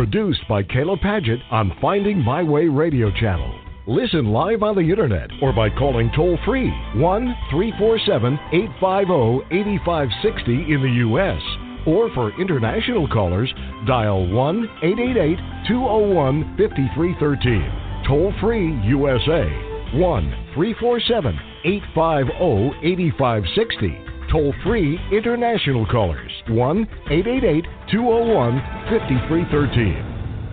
produced by Kayla Padgett on Finding My Way radio channel. Listen live on the internet or by calling toll-free 1-347-850-8560 in the U.S. Or for international callers, dial 1-888-201-5313. Toll-free USA, 1-347-850-8560. Toll-free international callers, 1-888-201-5313.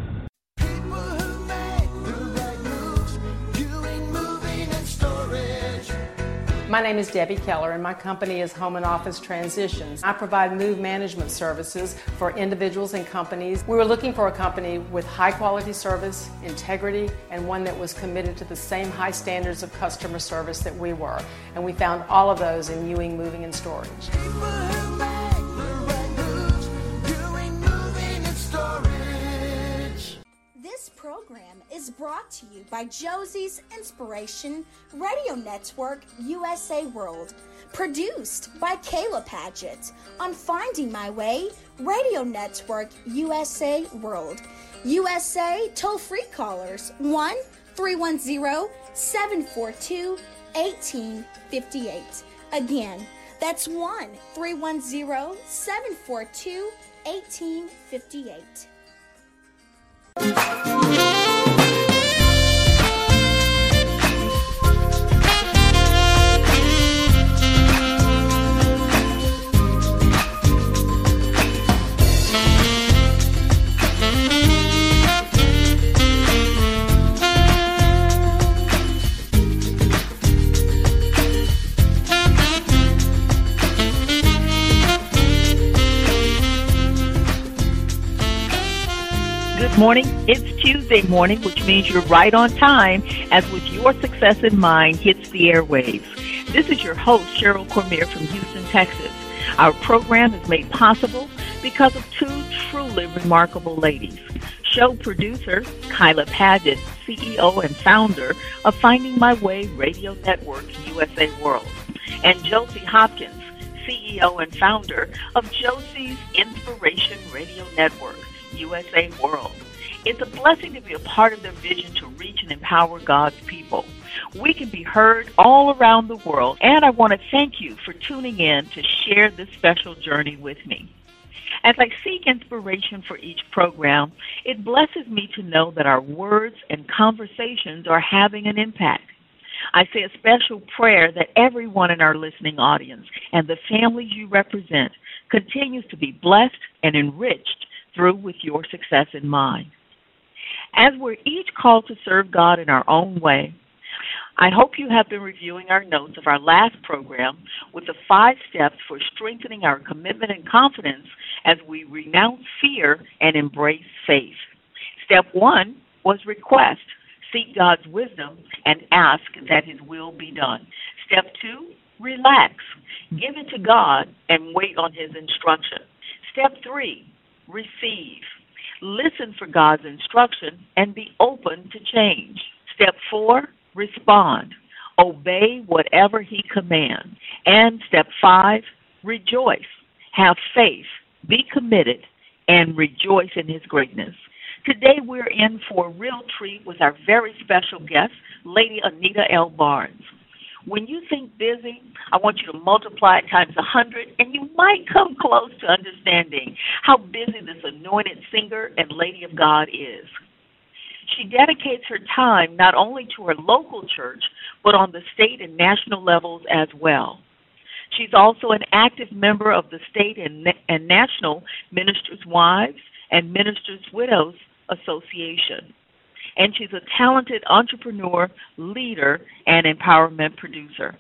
My name is Debbie Keller, and my company is Home and Office Transitions. I provide move management services for individuals and companies. We were looking for a company with high-quality service, integrity, and one that was committed to the same high standards of customer service that we were. And we found all of those in Ewing Moving and Storage. This program is brought to you by Josie's Inspiration Radio Network USA World, produced by Kayla Padgett on Finding My Way Radio Network USA World. USA toll-free callers 1-310-742-1858. Again, that's 1-310-742-1858. Good morning. It's Tuesday morning, which means you're right on time as With Your Success in Mind hits the airwaves. This is your host, Cheryl Cormier from Houston, Texas. Our program is made possible because of two truly remarkable ladies. Show producer, Kayla Padgett, CEO and founder of Finding My Way Radio Network USA World, and Josie Hopkins, CEO and founder of Josie's Inspiration Radio Network USA World. It's a blessing to be a part of their vision to reach and empower God's people. We can be heard all around the world, and I want to thank you for tuning in to share this special journey with me. As I seek inspiration for each program, it blesses me to know that our words and conversations are having an impact. I say a special prayer that everyone in our listening audience and the families you represent continues to be blessed and enriched through With Your Success in Mind. As we're each called to serve God in our own way, I hope you have been reviewing our notes of our last program with the 5 steps for strengthening our commitment and confidence as we renounce fear and embrace faith. Step 1 was request. Seek God's wisdom and ask that His will be done. Step 2, relax. Give it to God and wait on His instruction. Step 3, receive. Listen for God's instruction and be open to change. Step 4, respond. Obey whatever He commands. And step 5, rejoice. Have faith, be committed, and rejoice in His greatness. Today we're in for a real treat with our very special guest, Lady Anita L. Barnes. When you think busy, I want you to multiply it times 100, and you might come close to understanding how busy this anointed singer and lady of God is. She dedicates her time not only to her local church, but on the state and national levels as well. She's also an active member of the state and national Ministers' Wives and Ministers' Widows Association. And she's a talented entrepreneur, leader, and empowerment producer.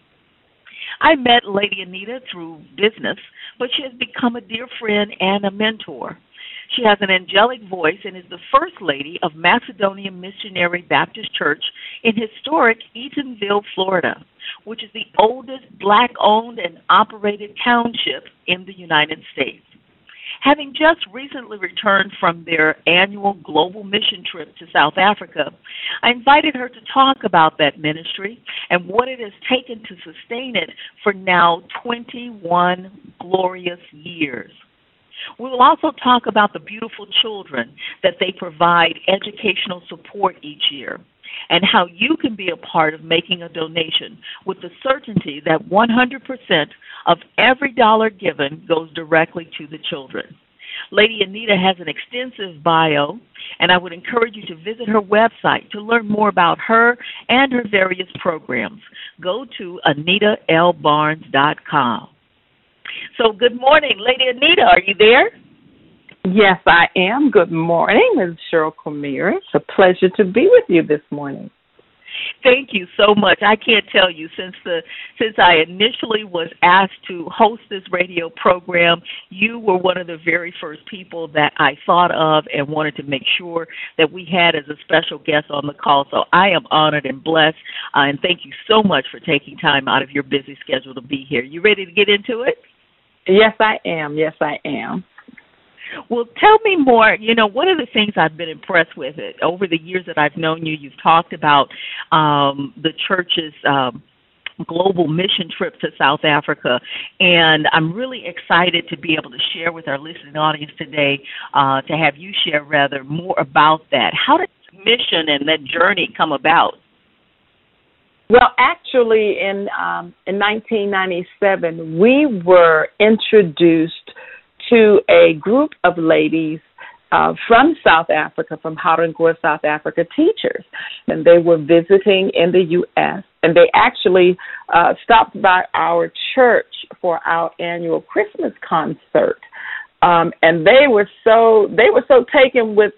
I met Lady Anita through business, but she has become a dear friend and a mentor. She has an angelic voice and is the First Lady of Macedonia Missionary Baptist Church in historic Eatonville, Florida, which is the oldest Black-owned and operated township in the United States. Having just recently returned from their annual global mission trip to South Africa, I invited her to talk about that ministry and what it has taken to sustain it for now 21 glorious years. We will also talk about the beautiful children that they provide educational support each year, and how you can be a part of making a donation with the certainty that 100% of every dollar given goes directly to the children. Lady Anita has an extensive bio, and I would encourage you to visit her website to learn more about her and her various programs. Go to AnitaLBarnes.com. So good morning, Lady Anita. Are you there? Yes, I am. Good morning, Ms. Cheryl Cormier. It's a pleasure to be with you this morning. Thank you so much. I can't tell you, since I initially was asked to host this radio program, you were one of the very first people that I thought of and wanted to make sure that we had as a special guest on the call. So I am honored and blessed, and thank you so much for taking time out of your busy schedule to be here. You ready to get into it? Yes, I am. Yes, I am. Well, tell me more. You know, one of the things I've been impressed with it over the years that I've known you, you've talked about the church's global mission trip to South Africa, and I'm really excited to be able to share with our listening audience today, to have you share rather more about that. How did the mission and that journey come about? Well, actually, in 1997, we were introduced to a group of ladies from South Africa, from Harangua, South Africa, teachers. And they were visiting in the U.S., and they actually stopped by our church for our annual Christmas concert. And they were so taken with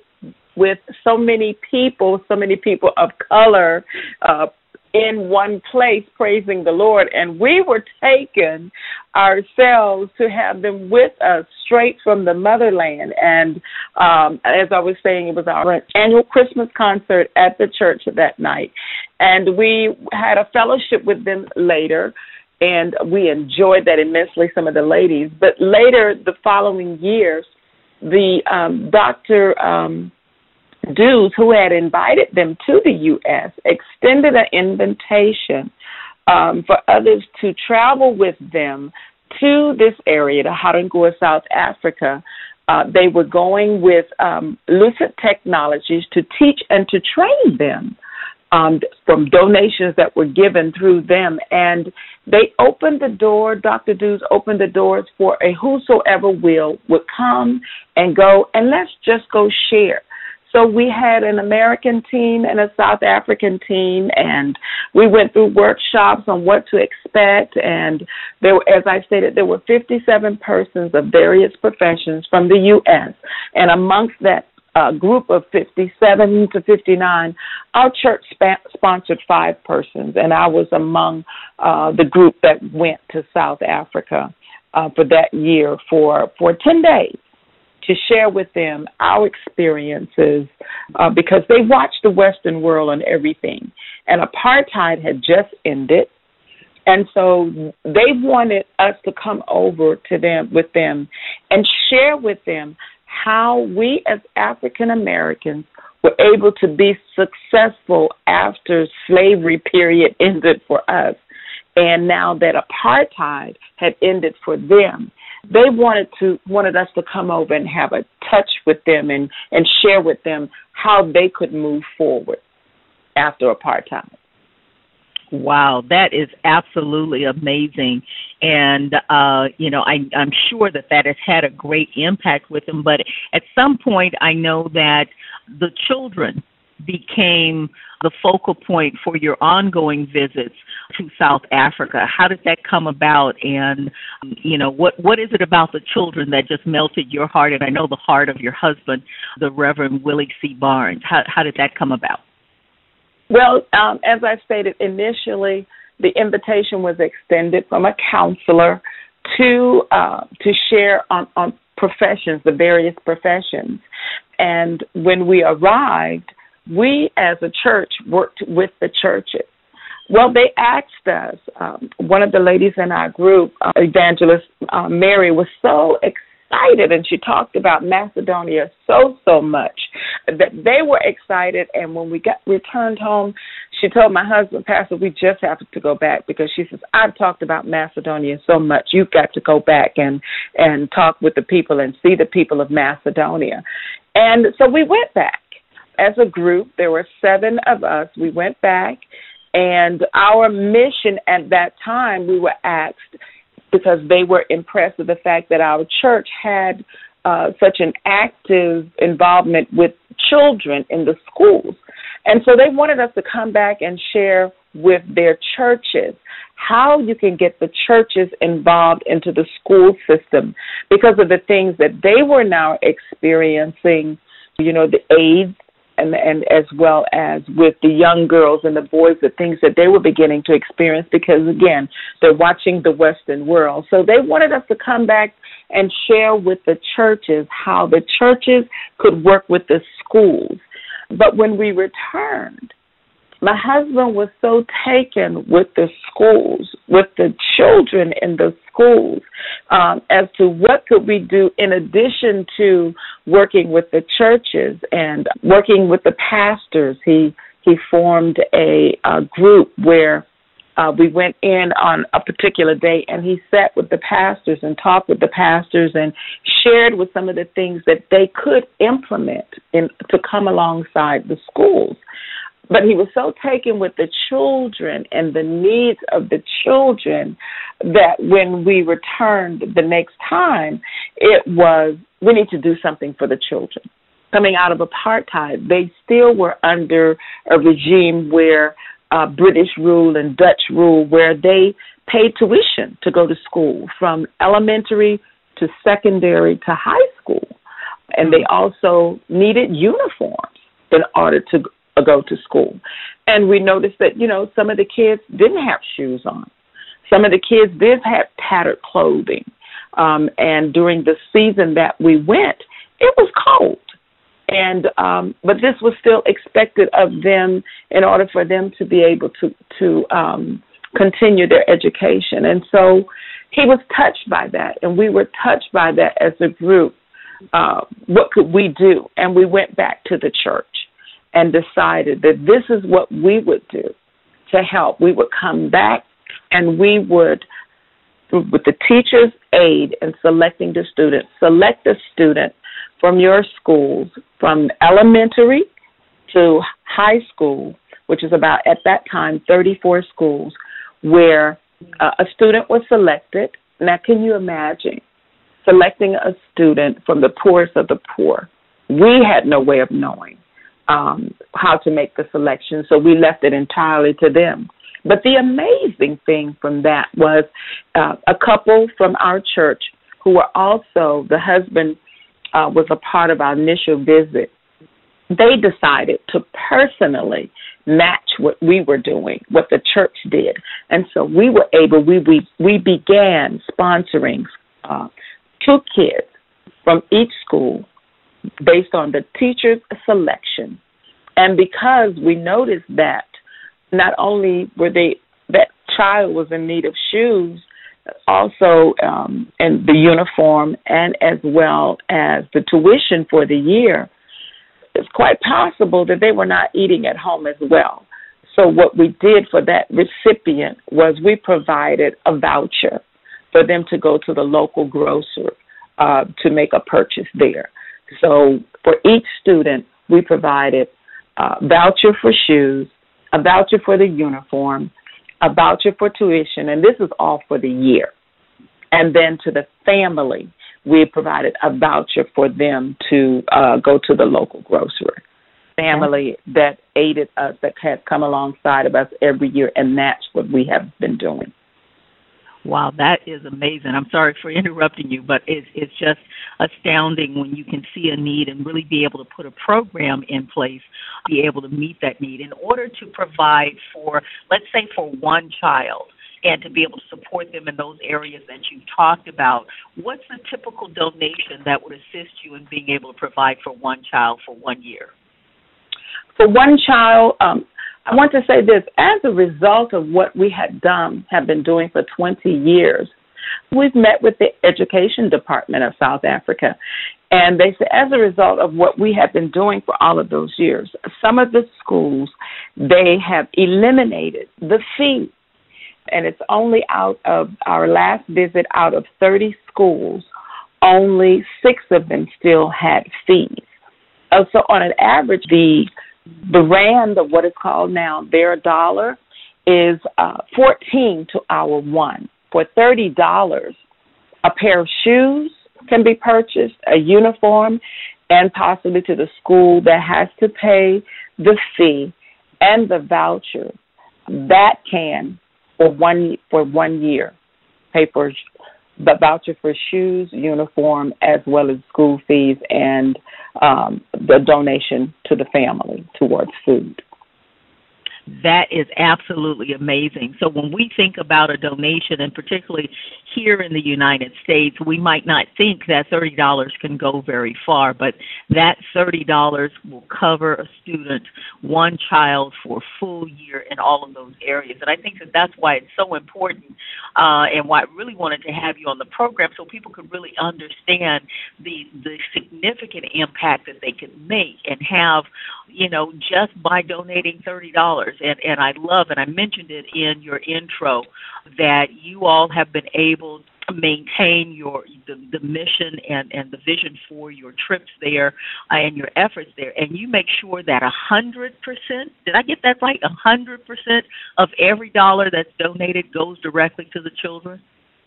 so many people of color in one place praising the Lord, and we were taken ourselves to have them with us straight from the motherland. And as I was saying, it was our annual Christmas concert at the church that night, and we had a fellowship with them later, and we enjoyed that immensely, some of the ladies. But later, the following years, the Dr. Dews, who had invited them to the U.S., extended an invitation for others to travel with them to this area, to Harangua, South Africa. They were going with Lucid Technologies to teach and to train them from donations that were given through them. And they opened the door, Dr. Dews opened the doors for a whosoever would come and go, and let's just go share. So we had an American team and a South African team, and we went through workshops on what to expect. And there were, as I stated, there were 57 persons of various professions from the U.S. And amongst that group of 57 to 59, our church sponsored 5 persons, and I was among the group that went to South Africa for that year for 10 days. To share with them our experiences, because they watched the Western world and everything. And apartheid had just ended. And so they wanted us to come over to them with them and share with them how we as African Americans were able to be successful after slavery period ended for us. And now that apartheid had ended for them, they wanted us to come over and have a touch with them and share with them how they could move forward after apartheid. Wow, that is absolutely amazing. And, I'm sure that has had a great impact with them. But at some point, I know that the children became the focal point for your ongoing visits to South Africa. How did that come about? And, what is it about the children that just melted your heart? And I know the heart of your husband, the Reverend Willie C. Barnes. How did that come about? Well, as I stated initially, the invitation was extended from a counselor to share on professions, the various professions. And when we arrived, we as a church worked with the churches. Well, they asked us, one of the ladies in our group, Evangelist Mary, was so excited, and she talked about Macedonia so much that they were excited. And when we returned home, she told my husband, Pastor, we just have to go back, because she says, I've talked about Macedonia so much. You've got to go back and talk with the people and see the people of Macedonia. And so we went back as a group. There were 7 of us. We went back, and our mission at that time, we were asked, because they were impressed with the fact that our church had such an active involvement with children in the schools. And so they wanted us to come back and share with their churches how you can get the churches involved into the school system because of the things that they were now experiencing, the AIDS, and as well as with the young girls and the boys, the things that they were beginning to experience because, again, they're watching the Western world. So they wanted us to come back and share with the churches how the churches could work with the schools. But when we returned, my husband was so taken with the schools, with the children in the schools, as to what could we do in addition to working with the churches and working with the pastors. He formed a group where we went in on a particular day, and he sat with the pastors and talked with the pastors and shared with some of the things that they could implement to come alongside the schools. But he was so taken with the children and the needs of the children that when we returned the next time, it was, we need to do something for the children. Coming out of apartheid, they still were under a regime where British rule and Dutch rule, where they paid tuition to go to school from elementary to secondary to high school. And they also needed uniforms in order to go to school. And we noticed that, some of the kids didn't have shoes on. Some of the kids did have tattered clothing. And during the season that we went, it was cold. And but this was still expected of them in order for them to be able to continue their education. And so he was touched by that, and we were touched by that as a group. What could we do? And we went back to the church and decided that this is what we would do to help. We would come back and we would, with the teacher's aid in selecting the student, select a student from your schools, from elementary to high school, which is about, at that time, 34 schools, where a student was selected. Now, can you imagine selecting a student from the poorest of the poor? We had no way of knowing how to make the selection, so we left it entirely to them. But the amazing thing from that was a couple from our church who were also, the husband was a part of our initial visit. They decided to personally match what we were doing, what the church did. And so we were able, we began sponsoring 2 kids from each school based on the teacher's selection. And because we noticed that not only were that child was in need of shoes, also in the uniform and as well as the tuition for the year, it's quite possible that they were not eating at home as well. So what we did for that recipient was we provided a voucher for them to go to the local grocer to make a purchase there. So for each student, we provided a voucher for shoes, a voucher for the uniform, a voucher for tuition, and this is all for the year. And then to the family, we provided a voucher for them to go to the local grocery. Family that aided us, that has come alongside of us every year, and that's what we have been doing. Wow, that is amazing. I'm sorry for interrupting you, but it's just astounding when you can see a need and really be able to put a program in place, be able to meet that need in order to provide for, let's say, for one child, and to be able to support them in those areas that you talked about. What's the typical donation that would assist you in being able to provide for one child for 1 year? For one child, I want to say this. As a result of what we have been doing for 20 years, We've met with the Education Department of South Africa, and they said as a result of what we have been doing for all of those years, some of the schools, they have eliminated the fee. And it's only out of our last visit, out of 30 schools, only 6 of them still had fees. So on an average, the rand, of what is called now their dollar, is 14 to our 1. For $30, a pair of shoes can be purchased, a uniform, and possibly to the school that has to pay the fee and the voucher. That can, for 1 year, pay for the voucher for shoes, uniform, as well as school fees and the donation to the family towards food. That is absolutely amazing. So when we think about a donation, and particularly here in the United States, we might not think that $30 can go very far, but that $30 will cover a student, one child, for a full year in all of those areas. And I think that that's why it's so important and why I really wanted to have you on the program so people could really understand the significant impact that they can make and have, just by donating $30. And I love, and I mentioned it in your intro, that you all have been able to maintain the mission and the vision for your trips there and your efforts there. And you make sure that 100%, did I get that right, 100% of every dollar that's donated goes directly to the children?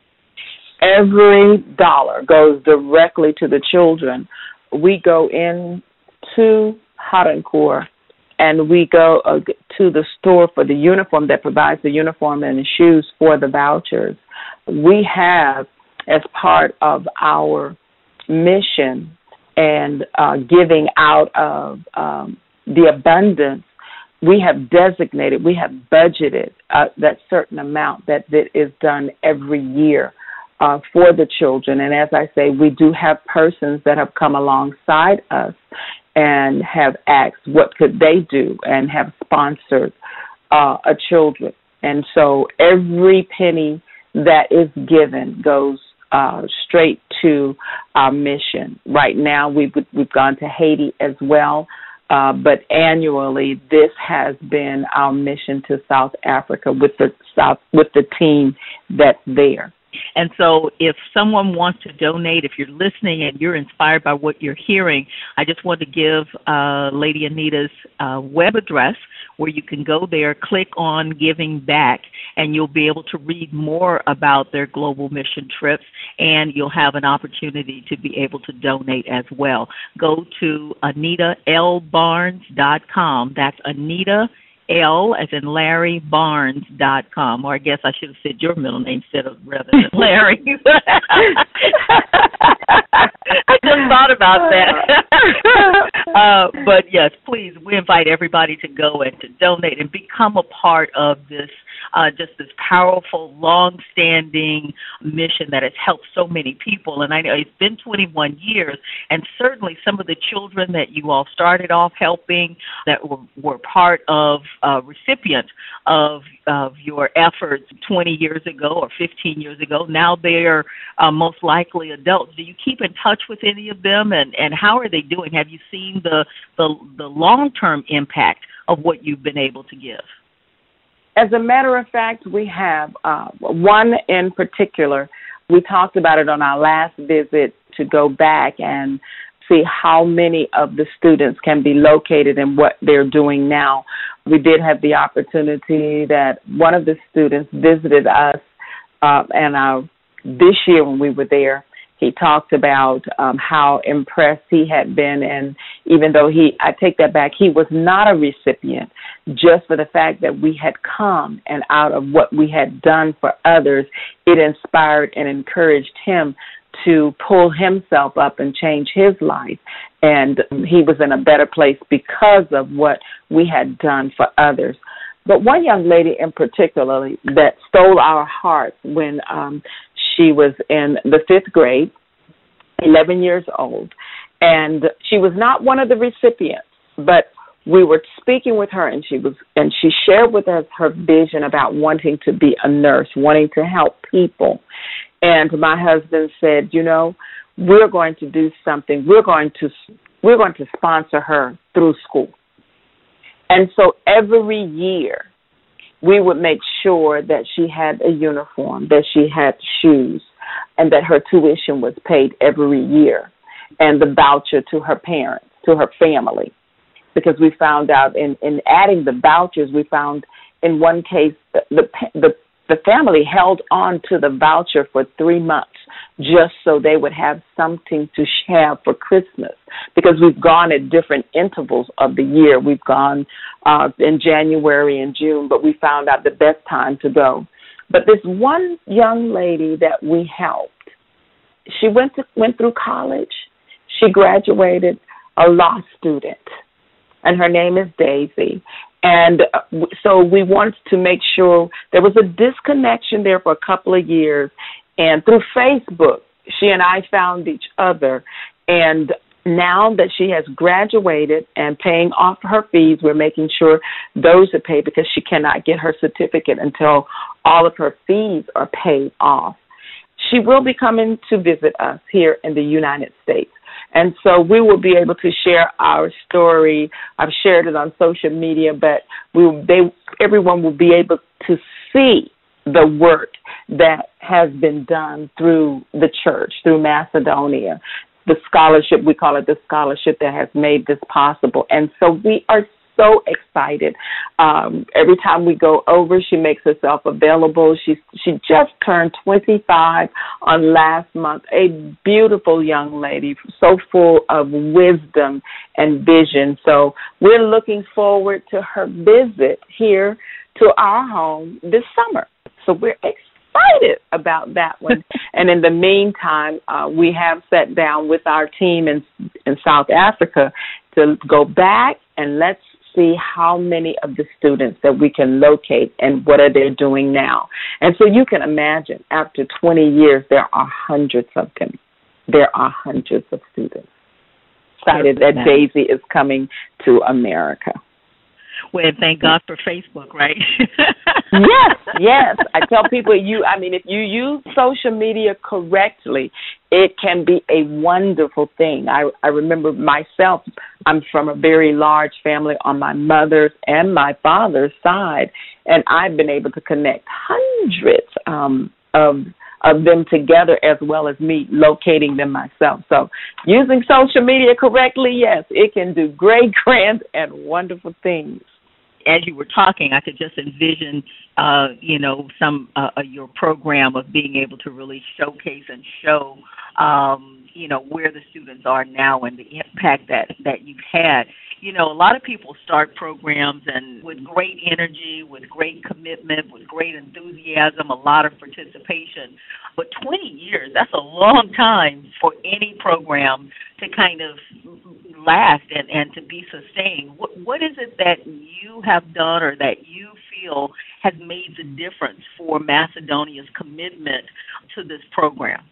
Every dollar goes directly to the children. We go into Harnkoor, and we go to the store for the uniform that provides the uniform and the shoes for the vouchers. We have, as part of our mission and giving out of the abundance, we have designated, we have budgeted that certain amount that is done every year for the children. And as I say, we do have persons that have come alongside us and have asked what could they do and have sponsored a children. And so every penny that is given goes straight to our mission. Right now we've gone to Haiti as well, but annually this has been our mission to South Africa with the team that's there. And so if someone wants to donate, if you're listening and you're inspired by what you're hearing, I just want to give Lady Anita's web address where you can go there, click on Giving Back, and you'll be able to read more about their global mission trips, and you'll have an opportunity to be able to donate as well. Go to AnitaLBarnes.com. That's Anita L as in Larry Barnes.com, or I guess I should have said your middle name instead of rather than Larry. I just thought about that. But yes, please, we invite everybody to go and to donate and become a part of this, just this powerful, long-standing mission that has helped so many people. And I know it's been 21 years, and certainly some of the children that you all started off helping that were part of recipient of your efforts 20 years ago or 15 years ago. Now they're most likely adults. Do you keep in touch with any of them, and how are they doing? Have you seen the long-term impact of what you've been able to give? As a matter of fact, we have one in particular. We talked about it on our last visit to go back and see how many of the students can be located and what they're doing now. We did have the opportunity that one of the students visited us, and this year when we were there, he talked about how impressed he had been, and even though I take that back, he was not a recipient, just for the fact that we had come and out of what we had done for others, it inspired and encouraged him to pull himself up and change his life. And he was in a better place because of what we had done for others. But one young lady in particular that stole our hearts when she was in the 5th grade, 11 years old, and she was not one of the recipients, but we were speaking with her, and she shared with us her vision about wanting to be a nurse, wanting to help people. And my husband said, we're going to do something. We're going to sponsor her through school. And so every year we would make sure that she had a uniform, that she had shoes, and that her tuition was paid every year, and the voucher to her parents, to her family. Because we found out in adding the vouchers, we found in one case the family held on to the voucher for 3 months just so they would have something to have for Christmas, because we've gone at different intervals of the year. We've gone in January and June, but we found out the best time to go. But this one young lady that we helped, she went through college. She graduated a law student, and her name is Daisy. And so we wanted to make sure there was a disconnection there for a couple of years. And through Facebook, she and I found each other. And now that she has graduated and paying off her fees, we're making sure those are paid, because she cannot get her certificate until all of her fees are paid off. She will be coming to visit us here in the United States. And so we will be able to share our story. I've shared it on social media, but everyone will be able to see the work that has been done through the church, through Macedonia. The scholarship, we call it the scholarship that has made this possible. And so we are so excited. Every time we go over, she makes herself available. She just turned 25 on last month, a beautiful young lady, so full of wisdom and vision. So we're looking forward to her visit here to our home this summer. So we're excited about that one. And in the meantime, we have sat down with our team in South Africa to go back and let's see how many of the students that we can locate and what are they doing now. And so you can imagine, after 20 years, there are hundreds of them. There are hundreds of students. Excited that Daisy is coming to America. Well, thank God for Facebook, right? Yes. I tell people, if you use social media correctly, it can be a wonderful thing. I remember myself, I'm from a very large family on my mother's and my father's side, and I've been able to connect hundreds of them together, as well as me locating them myself. So using social media correctly, yes, it can do great, grand, and wonderful things. As you were talking, I could just envision, some your program of being able to really showcase and show, where the students are now and the impact that you've had. A lot of people start programs and with great energy, with great commitment, with great enthusiasm, a lot of participation. But 20 years, that's a long time for any program to kind of last and to be sustained. What is it that you have done or that you feel has made the difference for Macedonia's commitment to this program?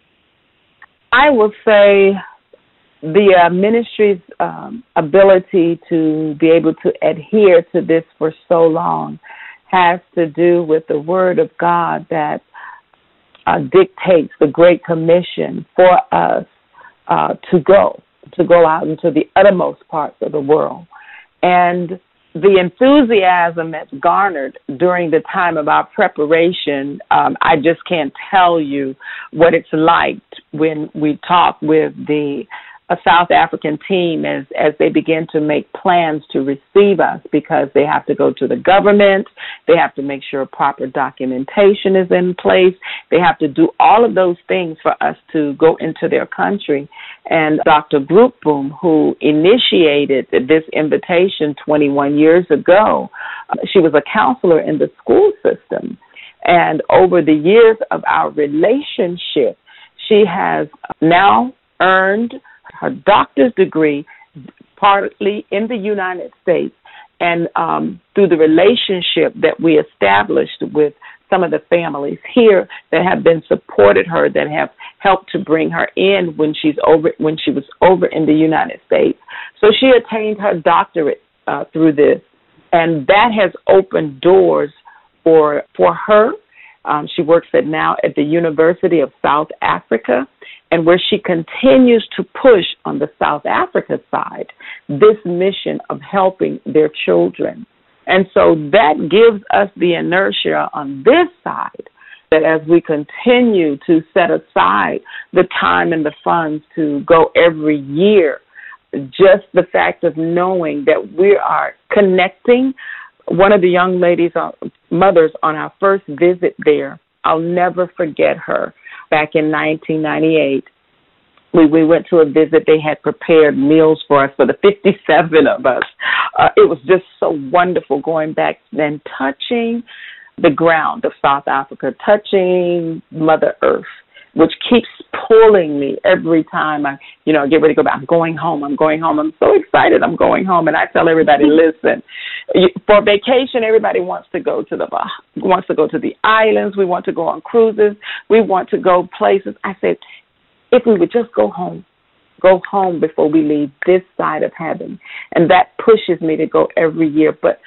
I will say the ministry's ability to be able to adhere to this for so long has to do with the Word of God that dictates the Great Commission for us to go out into the uttermost parts of the world. And the enthusiasm that's garnered during the time of our preparation, I just can't tell you what it's like when we talk with a South African team as they begin to make plans to receive us, because they have to go to the government, they have to make sure proper documentation is in place, they have to do all of those things for us to go into their country. And Dr. Grootboom, who initiated this invitation 21 years ago, she was a counselor in the school system. And over the years of our relationship, she has now earned her doctor's degree, partly in the United States, and through the relationship that we established with some of the families here that have been supported her, that have helped to bring her in when she was over in the United States. So she attained her doctorate through this, and that has opened doors for her She works now at the University of South Africa, and where she continues to push on the South Africa side this mission of helping their children. And so that gives us the inertia on this side that as we continue to set aside the time and the funds to go every year, just the fact of knowing that we are connecting. One of the young ladies, mothers, on our first visit there, I'll never forget her. Back in 1998, we went to a visit. They had prepared meals for us, for the 57 of us. It was just so wonderful going back and touching the ground of South Africa, touching Mother Earth, which keeps pulling me every time I get ready to go back. I'm going home. I'm so excited I'm going home. And I tell everybody, listen, for vacation, everybody wants to go to the islands. We want to go on cruises. We want to go places. I said, if we would just go home before we leave this side of heaven. And that pushes me to go every year. But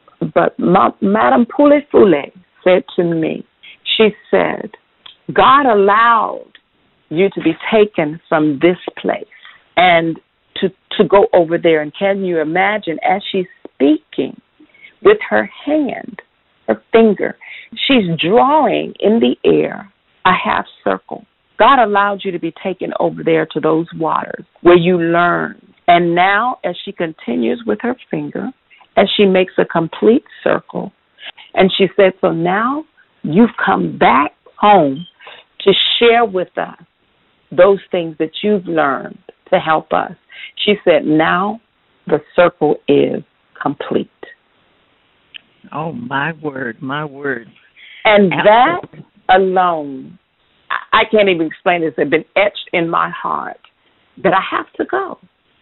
Madame Poulefule said to me, she said, God allowed you to be taken from this place and to go over there. And can you imagine, as she's speaking with her hand, her finger, she's drawing in the air a half circle. God allowed you to be taken over there to those waters where you learn. And now, as she continues with her finger, as she makes a complete circle, and she said, so now you've come back home to share with us those things that you've learned to help us. She said, now the circle is complete. Oh, my word, my word. And that alone, I can't even explain this. It's been etched in my heart that I have to go.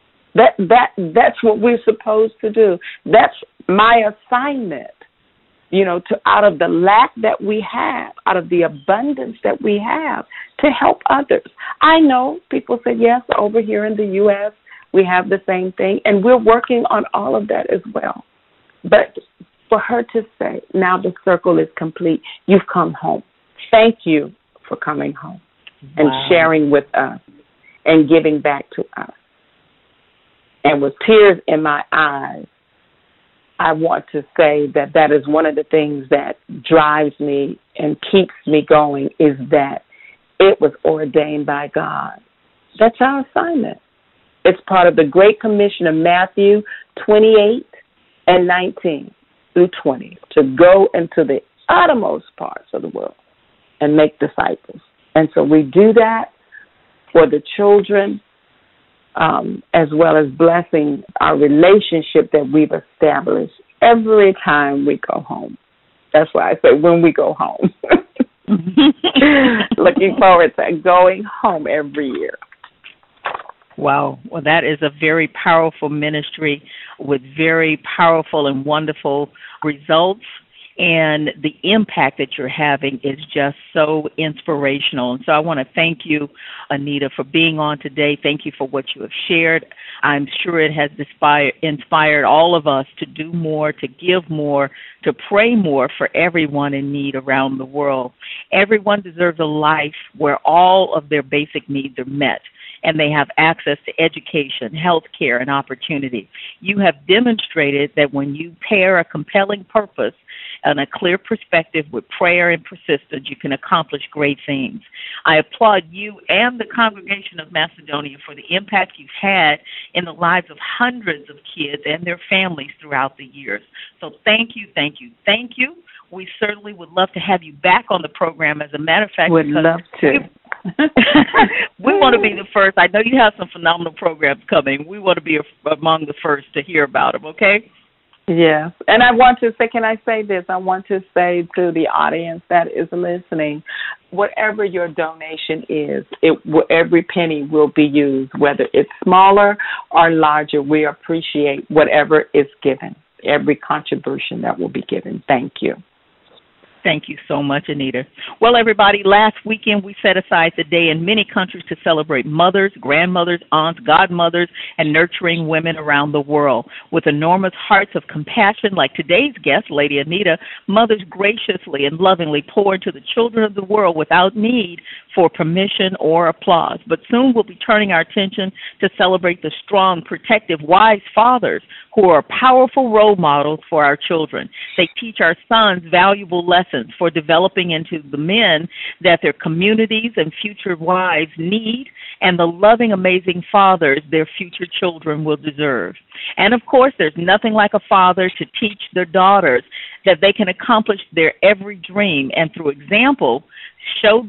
That's what we're supposed to do. That's my assignment. To out of the lack that we have, out of the abundance that we have, to help others. I know people say, yes, over here in the U.S., we have the same thing, and we're working on all of that as well. But for her to say, now the circle is complete, you've come home. Thank you for coming home and sharing with us and giving back to us. And with tears in my eyes, I want to say that is one of the things that drives me and keeps me going, is that it was ordained by God. That's our assignment. It's part of the Great Commission of Matthew 28 and 19 through 20, to go into the uttermost parts of the world and make disciples. And so we do that for the children, as well as blessing our relationship that we've established every time we go home. That's why I say when we go home. Looking forward to going home every year. Wow. Well, that is a very powerful ministry with very powerful and wonderful results. And the impact that you're having is just so inspirational. And so I want to thank you, Anita, for being on today. Thank you for what you have shared. I'm sure it has inspired all of us to do more, to give more, to pray more for everyone in need around the world. Everyone deserves a life where all of their basic needs are met, and they have access to education, health care, and opportunity. You have demonstrated that when you pair a compelling purpose and a clear perspective with prayer and persistence, you can accomplish great things. I applaud you and the Congregation of Macedonia for the impact you've had in the lives of hundreds of kids and their families throughout the years. So thank you, thank you, thank you. We certainly would love to have you back on the program. As a matter of fact, would love to. We want to be the first. I know you have some phenomenal programs coming. We want to be among the first to hear about them, okay? Yes. And I want to say, can I say this? I want to say to the audience that is listening, whatever your donation is, every penny will be used, whether it's smaller or larger. We appreciate whatever is given, every contribution that will be given. Thank you. Thank you so much, Anita. Well, everybody, last weekend we set aside the day in many countries to celebrate mothers, grandmothers, aunts, godmothers, and nurturing women around the world. With enormous hearts of compassion, like today's guest, Lady Anita, mothers graciously and lovingly pour into the children of the world without need for permission or applause. But soon we'll be turning our attention to celebrate the strong, protective, wise fathers who are powerful role models for our children. They teach our sons valuable lessons for developing into the men that their communities and future wives need, and the loving, amazing fathers their future children will deserve. And, of course, there's nothing like a father to teach their daughters that they can accomplish their every dream, and through example, show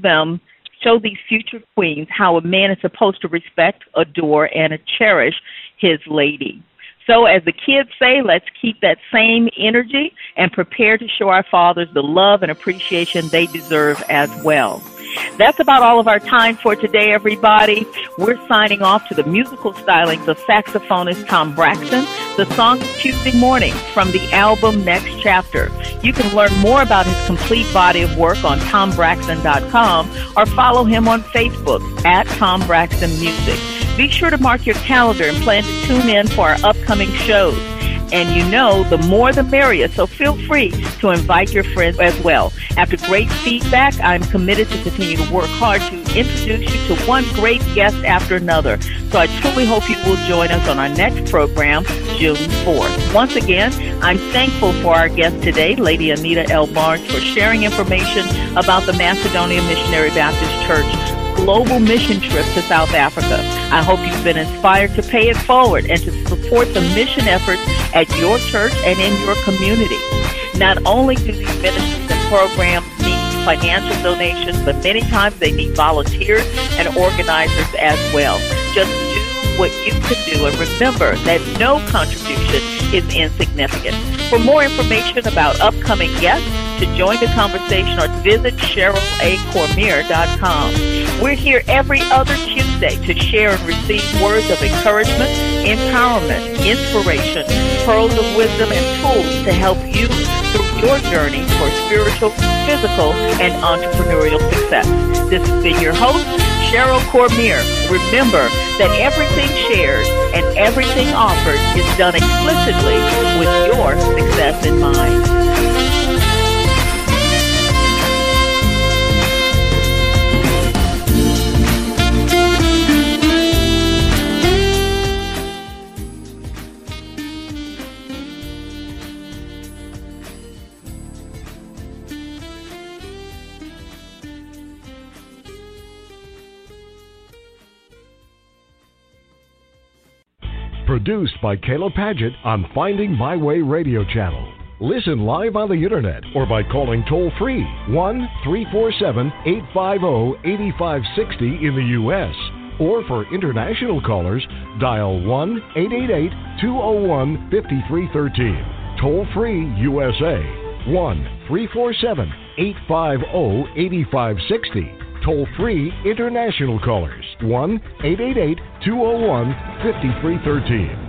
these future queens how a man is supposed to respect, adore, and cherish his lady. So as the kids say, let's keep that same energy and prepare to show our fathers the love and appreciation they deserve as well. That's about all of our time for today, everybody. We're signing off to the musical stylings of saxophonist Tom Braxton. The song is Tuesday Morning from the album Next Chapter. You can learn more about his complete body of work on TomBraxton.com or follow him on Facebook at Tom Braxton Music. Be sure to mark your calendar and plan to tune in for our upcoming shows. And you know, the more the merrier, so feel free to invite your friends as well. After great feedback, I'm committed to continue to work hard to introduce you to one great guest after another. So I truly hope you will join us on our next program, June 4th. Once again, I'm thankful for our guest today, Lady Anita L. Barnes, for sharing information about the Macedonia Missionary Baptist Church global mission trip to South Africa. I hope you've been inspired to pay it forward and to support the mission efforts at your church and in your community. Not only do these ministries and programs need financial donations, but many times they need volunteers and organizers as well. Just do what you can do and remember that no contribution is insignificant. For more information about upcoming guests, to join the conversation or visit CherylACormier.com. We're here every other Tuesday to share and receive words of encouragement, empowerment, inspiration, pearls of wisdom, and tools to help you through your journey for spiritual, physical, and entrepreneurial success. This has been your host, Cheryl Cormier. Remember that everything shared and everything offered is done explicitly with your success in mind. Produced by Kayla Padgett on Finding My Way radio channel. Listen live on the internet or by calling toll-free 1-347-850-8560 in the U.S. Or for international callers, dial 1-888-201-5313. Toll-free USA 1-347-850-8560. Toll-free international callers, 1-888-201-5313.